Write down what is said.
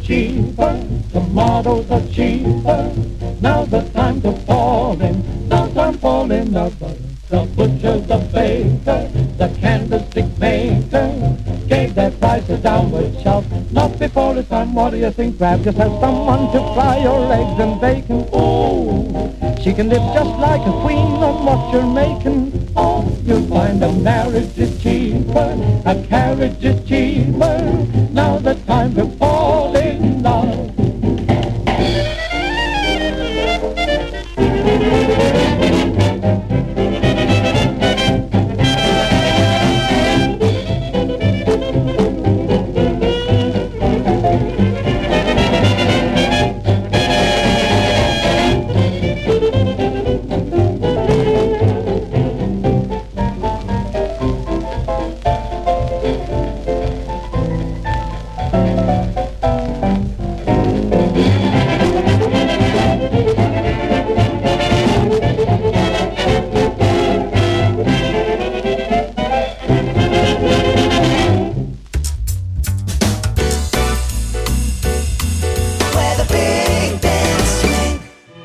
cheaper, tomatoes are cheaper. Now's the time to fall in, now's the time to fall in love. The butcher, the baker, the candlestick maker gave their prices downward shout. Not before it's time, what do you think? Grab yourself someone to fry your eggs and bacon. Ooh, she can live just like a queen on what you're making. Oh, you'll find a marriage is cheaper, a carriage is cheaper.